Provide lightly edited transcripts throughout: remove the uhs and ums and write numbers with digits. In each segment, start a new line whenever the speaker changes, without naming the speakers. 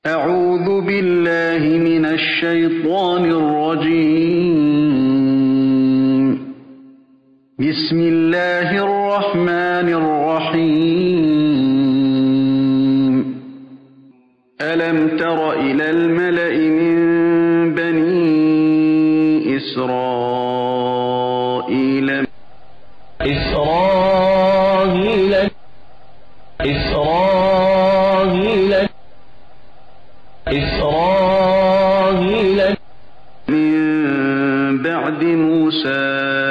أعوذ بالله من الشيطان الرجيم. بسم الله الرحمن الرحيم. ألم تر إلى الملأ من بني إسرائيل من بعد موسى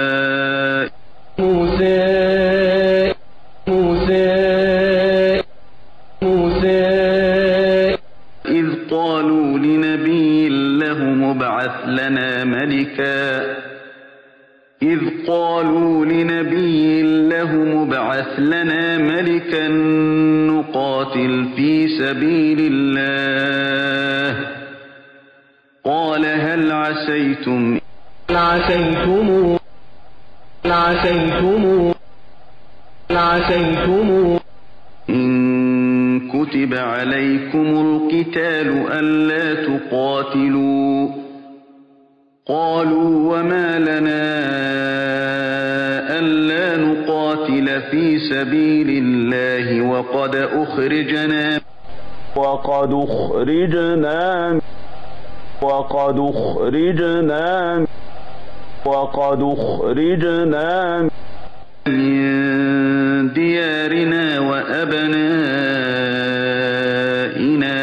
إذ قالوا لنبي له مبعث لنا ملكا نقاتل في سبيل الله قال هل عسيتم إن كتب عليكم القتال ألا تقاتلوا قالوا وما لنا ألا نقاتل في سبيل الله وقد أخرجنا من ديارنا وأبنائنا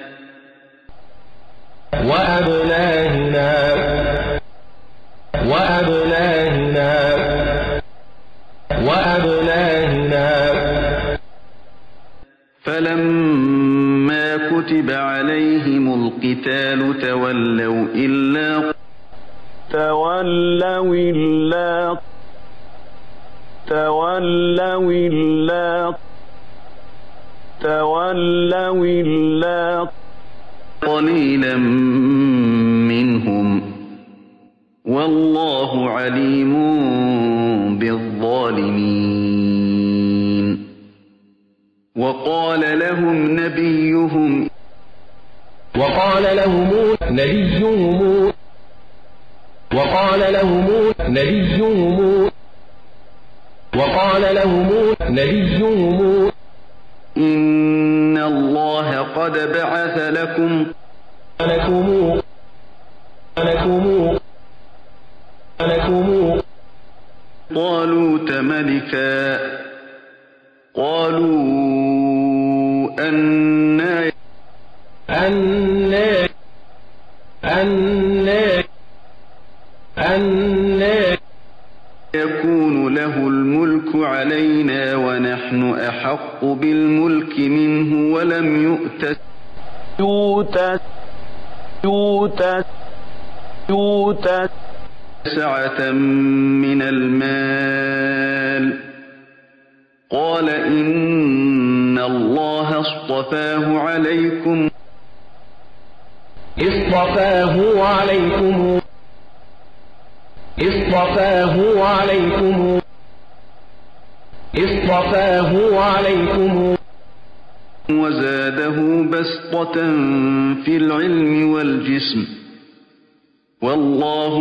فلما كتب عليهم القتال تولوا إلا قليلا منهم والله عليم بالظالمين. وقال لهم نبيهم إن الله قد بعث لكم طالوت ملكا قالوا أنى يكون له الملك علينا ونحن أحق بالملك منه ولم يؤت سعة من المال قال إن الله اصطفاه عليكم وزاده بسطة في العلم والجسم والله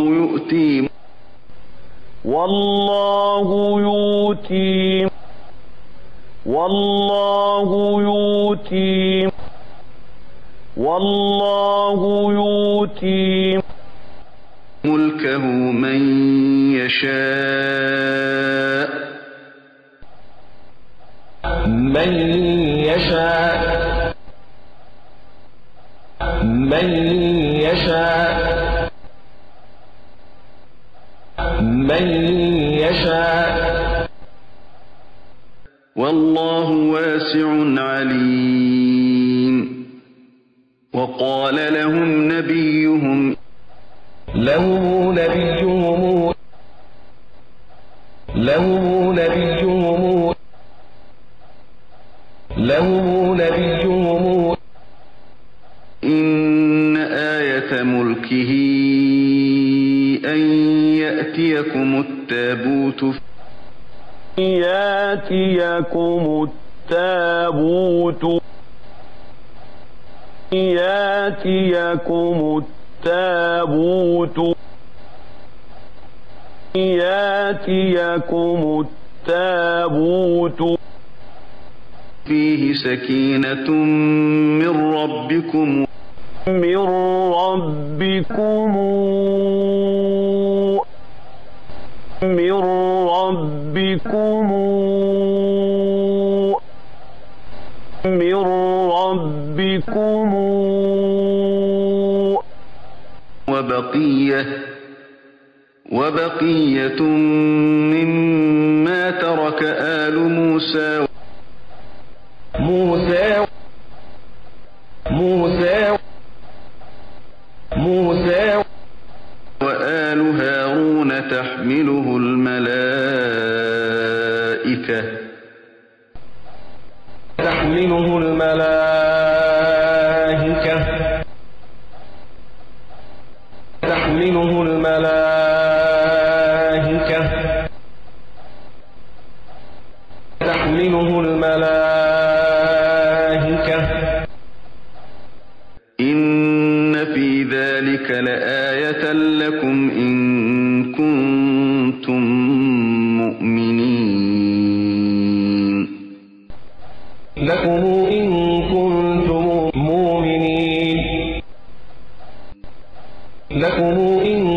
يؤتي ملكه من يشاء والله واسع عليم. وقال لهم نبيهم إن آية ملكه أن يأتيكم التابوت
ياتيكم التابوت
فيه سكينة من ربكم وبقية مما ترك آل موسى وآل هارون تحمله الملائكة إن في ذلك لآية لكم إن كنتم مؤمنين